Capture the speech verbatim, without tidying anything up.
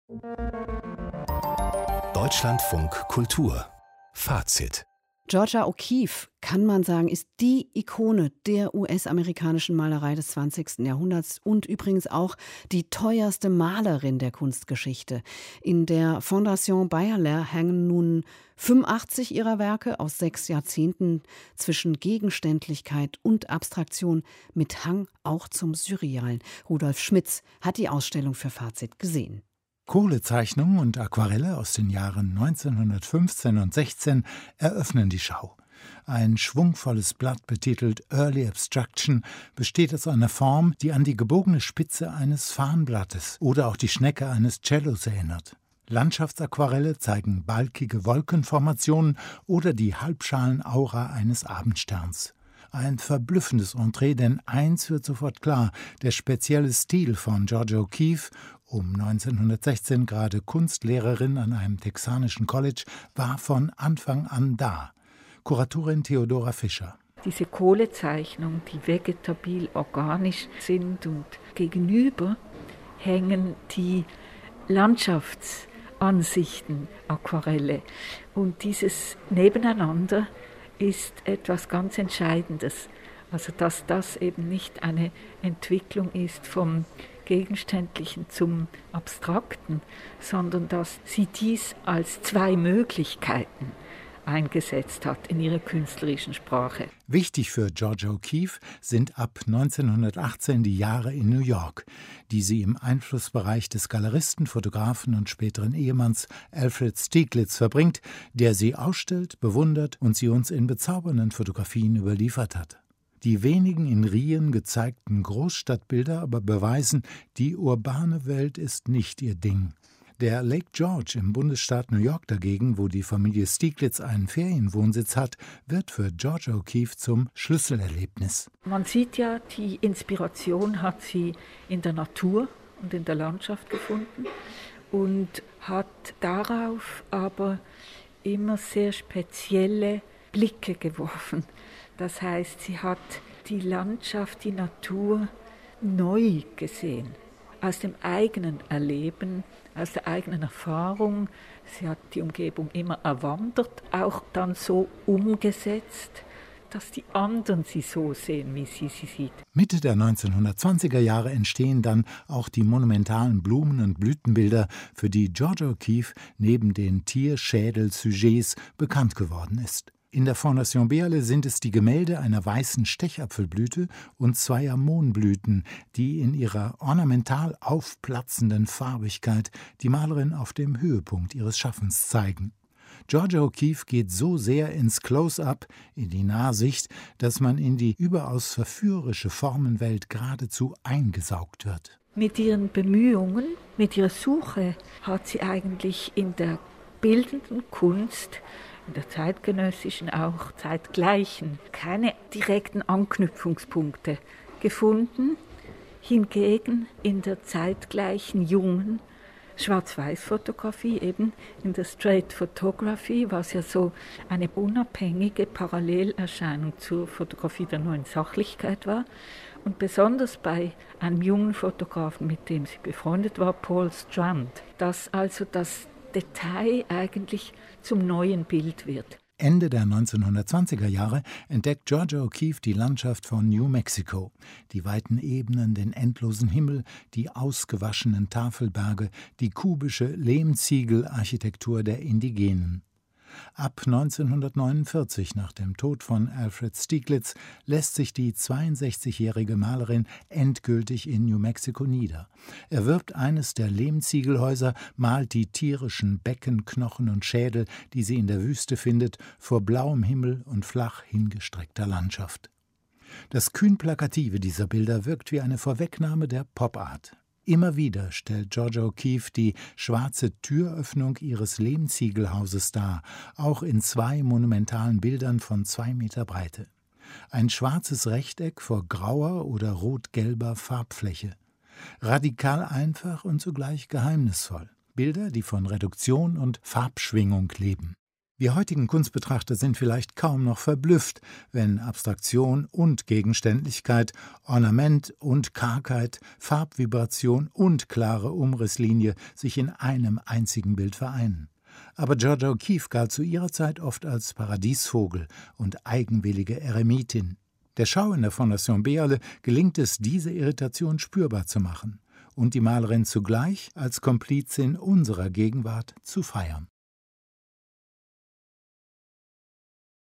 Deutschlandfunk Kultur Fazit. Georgia O'Keeffe, kann man sagen, ist die Ikone der U S-amerikanischen Malerei des zwanzigsten Jahrhunderts und übrigens auch die teuerste Malerin der Kunstgeschichte. In der Fondation Beyeler hängen nun fünfundachtzig ihrer Werke aus sechs Jahrzehnten zwischen Gegenständlichkeit und Abstraktion mit Hang auch zum Surrealen. Rudolf Schmitz hat die Ausstellung für Fazit gesehen. Kohlezeichnungen und Aquarelle aus den Jahren neunzehnhundertfünfzehn und sechzehn eröffnen die Schau. Ein schwungvolles Blatt, betitelt Early Abstraction, besteht aus einer Form, die an die gebogene Spitze eines Farnblattes oder auch die Schnecke eines Cellos erinnert. Landschaftsaquarelle zeigen balkige Wolkenformationen oder die Halbschalenaura eines Abendsterns. Ein verblüffendes Entree, denn eins wird sofort klar: der spezielle Stil von Georgia O'Keeffe, um neunzehnhundertsechzehn gerade Kunstlehrerin an einem texanischen College, war von Anfang an da. Kuratorin Theodora Fischer. Diese Kohlezeichnungen, die vegetabil organisch sind, und gegenüber hängen die Landschaftsansichten, Aquarelle. Und dieses Nebeneinander ist etwas ganz Entscheidendes. Also dass das eben nicht eine Entwicklung ist vom Gegenständlichen zum Abstrakten, sondern dass sie dies als zwei Möglichkeiten eingesetzt hat in ihrer künstlerischen Sprache. Wichtig für Georgia O'Keeffe sind ab neunzehnhundertachtzehn die Jahre in New York, die sie im Einflussbereich des Galeristen, Fotografen und späteren Ehemanns Alfred Stieglitz verbringt, der sie ausstellt, bewundert und sie uns in bezaubernden Fotografien überliefert hat. Die wenigen in Rien gezeigten Großstadtbilder aber beweisen, die urbane Welt ist nicht ihr Ding. Der Lake George im Bundesstaat New York dagegen, wo die Familie Stieglitz einen Ferienwohnsitz hat, wird für Georgia O'Keeffe zum Schlüsselerlebnis. Man sieht ja, die Inspiration hat sie in der Natur und in der Landschaft gefunden und hat darauf aber immer sehr spezielle Blicke geworfen. Das heißt, sie hat die Landschaft, die Natur neu gesehen, aus dem eigenen Erleben, aus der eigenen Erfahrung. Sie hat die Umgebung immer erwandert, auch dann so umgesetzt, dass die anderen sie so sehen, wie sie sie sieht. Mitte der neunzehnhundertzwanziger Jahre entstehen dann auch die monumentalen Blumen- und Blütenbilder, für die Georgia O'Keeffe neben den Tierschädel-Sujets bekannt geworden ist. In der Fondation Beyeler sind es die Gemälde einer weißen Stechapfelblüte und zweier Mohnblüten, die in ihrer ornamental aufplatzenden Farbigkeit die Malerin auf dem Höhepunkt ihres Schaffens zeigen. Georgia O'Keeffe geht so sehr ins Close-up, in die Nahsicht, dass man in die überaus verführerische Formenwelt geradezu eingesaugt wird. Mit ihren Bemühungen, mit ihrer Suche hat sie eigentlich in der bildenden Kunst, in der zeitgenössischen auch zeitgleichen, keine direkten Anknüpfungspunkte gefunden. Hingegen in der zeitgleichen jungen Schwarz-Weiß-Fotografie, eben in der Straight Photography, was ja so eine unabhängige Parallelerscheinung zur Fotografie der neuen Sachlichkeit war. Und besonders bei einem jungen Fotografen, mit dem sie befreundet war, Paul Strand, dass also das Detail eigentlich zum neuen Bild wird. Ende der neunzehnhundertzwanziger Jahre entdeckt Georgia O'Keeffe die Landschaft von New Mexico, die weiten Ebenen, den endlosen Himmel, die ausgewaschenen Tafelberge, die kubische Lehmziegelarchitektur der Indigenen. Ab neunzehnhundertneunundvierzig, nach dem Tod von Alfred Stieglitz, lässt sich die zweiundsechzigjährige Malerin endgültig in New Mexico nieder. Erwirbt eines der Lehmziegelhäuser, malt die tierischen Becken, Knochen und Schädel, die sie in der Wüste findet, vor blauem Himmel und flach hingestreckter Landschaft. Das kühn Plakative dieser Bilder wirkt wie eine Vorwegnahme der Pop-Art. Immer wieder stellt Georgia O'Keeffe die schwarze Türöffnung ihres Lehmziegelhauses dar, auch in zwei monumentalen Bildern von zwei Meter Breite. Ein schwarzes Rechteck vor grauer oder rot-gelber Farbfläche. Radikal einfach und zugleich geheimnisvoll. Bilder, die von Reduktion und Farbschwingung leben. Wir heutigen Kunstbetrachter sind vielleicht kaum noch verblüfft, wenn Abstraktion und Gegenständlichkeit, Ornament und Kargheit, Farbvibration und klare Umrisslinie sich in einem einzigen Bild vereinen. Aber Georgia O'Keeffe galt zu ihrer Zeit oft als Paradiesvogel und eigenwillige Eremitin. Der Schau in der Fondation Béarle gelingt es, diese Irritation spürbar zu machen und die Malerin zugleich als Komplizin unserer Gegenwart zu feiern.